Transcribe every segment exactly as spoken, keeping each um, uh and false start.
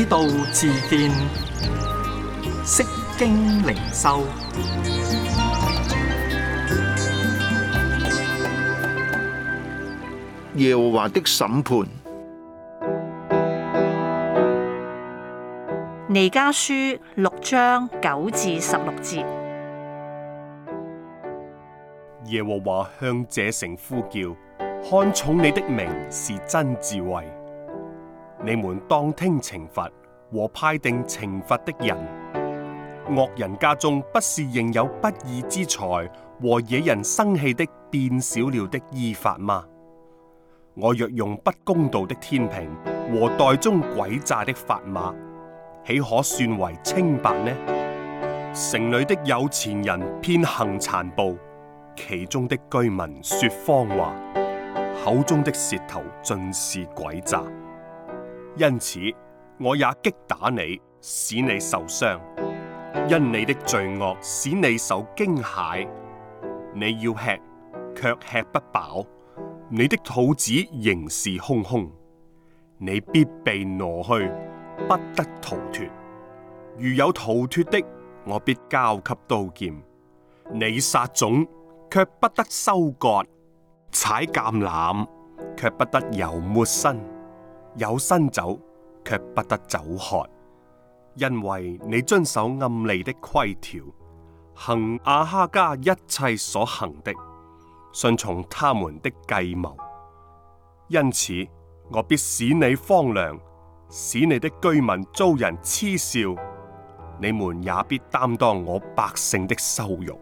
道自見，釋經靈修。 耶和華的審判。 彌迦書六章九至十六節。 耶和華向這城呼叫，看重你的名是真智慧。你們當聽懲罰和派定懲罰的人。惡人家中不是仍有不義之財和惹人生氣的變小了的依法嗎？我若用不公道的天平和袋中詭詐的砝碼，豈可算為清白呢？城裏的有錢人偏行殘暴，其中的居民說謊話，口中的舌頭盡是詭詐。因此，我也擊打你，使你受傷，因你的罪惡使你受驚駭。你要吃，卻吃不飽。你的肚子仍是空空，你必被挪去，不得逃脫。如有逃脫的，我必交給刀劍。你撒種，卻不得收割；採橄欖，卻不得油抹身；有新酒，卻不得酒喝。因為你遵守暗利的規條，行亞哈家一切所行的，順從他們的計謀，因此我必使你荒涼，使你的居民遭人嗤笑，你們也必擔當我百姓的羞辱。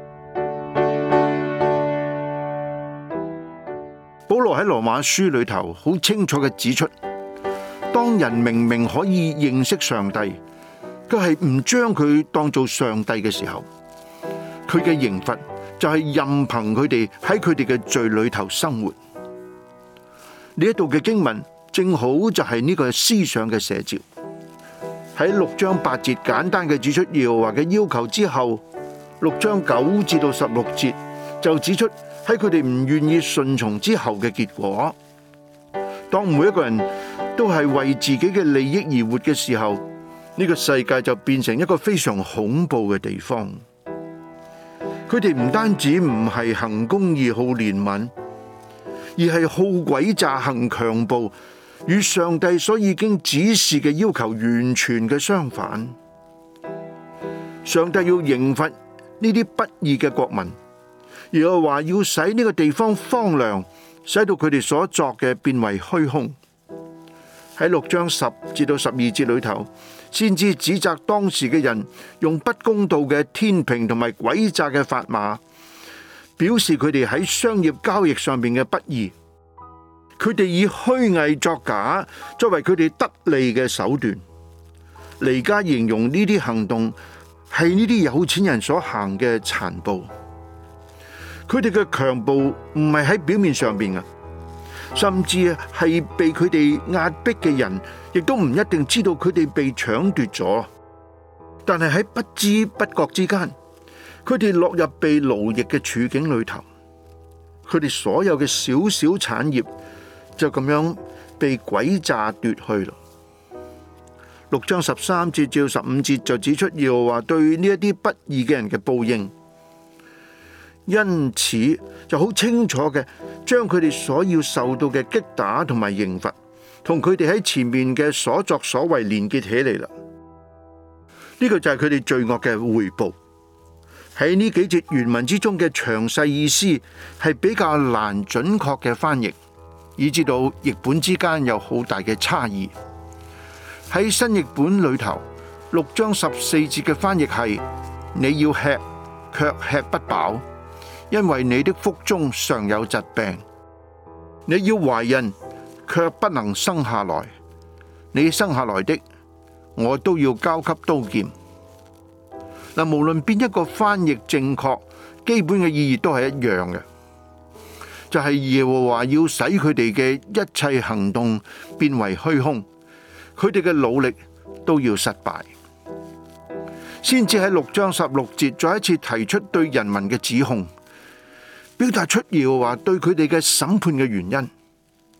保羅喺羅馬書裏頭好清楚嘅指出，當人明明可以認識上帝，佢係唔將佢當做上帝嘅時候，佢嘅刑罰就係任憑佢哋喺佢哋嘅罪裏頭生活。呢一度嘅經文正好就係呢個思想嘅寫照。喺六章八節簡單嘅指出耶和華嘅要求之後，六章九至到十六節就指出喺佢哋唔願意順從之後嘅結果。當每一個人都係為自己嘅利益而活嘅時候，呢個世界就變成一個非常恐怖嘅地方。佢哋唔單止唔係行公義、好憐憫，而係好詭詐、行強暴，與上帝所已經指示嘅要求完全嘅相反。上帝要刑罰呢啲不義嘅國民，而又話要使呢個地方荒涼，使到佢哋所作嘅變為虛空。喺六章十至到十二節裏頭，先知指責當時嘅人用不公道嘅天平同埋詭詐嘅砝碼，表示佢哋喺商業交易上面嘅不義。佢哋以虛偽作假作為佢哋得利嘅手段。彌迦形容呢啲行動係呢啲有錢人所行嘅殘暴。佢哋嘅強暴唔係喺表面上邊嘅，甚至係被佢哋壓迫嘅人，亦都唔一定知道佢哋被搶奪咗。但係喺不知不覺之間，佢哋落入被奴役嘅處境裏頭，佢哋所有嘅小小產業就咁樣被詭詐奪去咯。六章十三節至十五節就指出耶和華對呢一啲不義嘅人嘅報應。因此就好清楚嘅，將佢哋所要受到嘅擊打同埋刑罰，同佢哋喺前面嘅所作所為連結起嚟啦。呢個就係佢哋罪惡嘅回報。喺呢幾節原文之中嘅詳細意思係比較難準確嘅翻譯，以致到譯本之間有好大嘅差異。喺新譯本裏頭，六章十四節嘅翻譯係：你要吃，卻吃不飽。因為你的腹中常有疾病，你要懷孕，卻不能生下來。你生下來的，我都要交給刀劍。嗱，無論邊一個翻譯正確，基本嘅意義都係一樣嘅，就係耶和華要使佢哋嘅一切行動變為虛空，佢哋嘅努力都要失敗。先至喺六章十六節再一次提出對人民嘅指控，表達出耶和華對佢哋嘅審判嘅原因。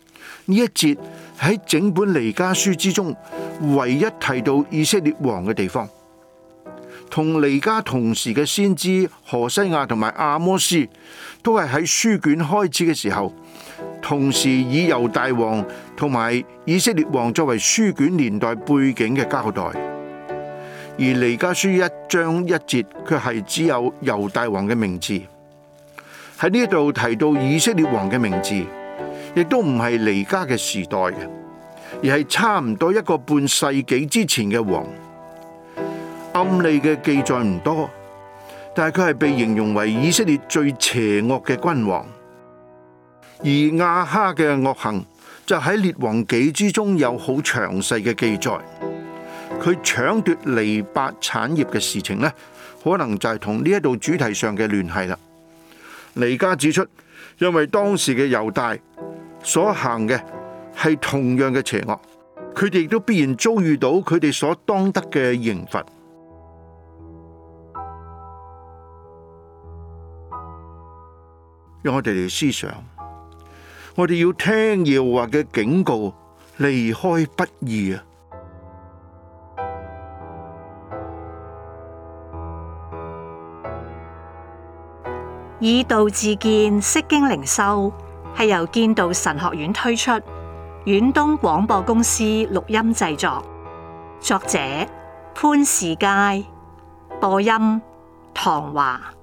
呢一節喺整本彌迦書之中唯一提到以色列王嘅地方。同彌迦同時嘅先知何西亞同埋阿摩斯，都係喺書卷開始嘅時候，同時以猶大王同埋以色列王作為書卷年代背景嘅交代。而彌迦書一章一節卻係只有猶大王嘅名字。喺呢度提到以色列王嘅名字，亦都唔係彌迦嘅時代嘅，而係差唔多一個半世紀之前嘅王。暗利嘅記載唔多，但係佢係被形容為以色列最邪惡嘅君王。而亞哈嘅惡行就喺列王紀之中有好詳細嘅記載。佢搶奪尼伯產業嘅事情呢，可能就係同呢一度主題上嘅聯繫啦。彌迦指出，因為當時嘅猶大所行嘅係同樣嘅邪惡，佢哋亦都必然遭遇到佢哋所當得嘅刑罰。讓我哋嚟思想，我哋要聽耶和華嘅警告，離開不義啊！ 以道自見，釋經靈修係由建道神學院推出，遠東廣播公司錄音製作，作者潘士佳，播音唐華。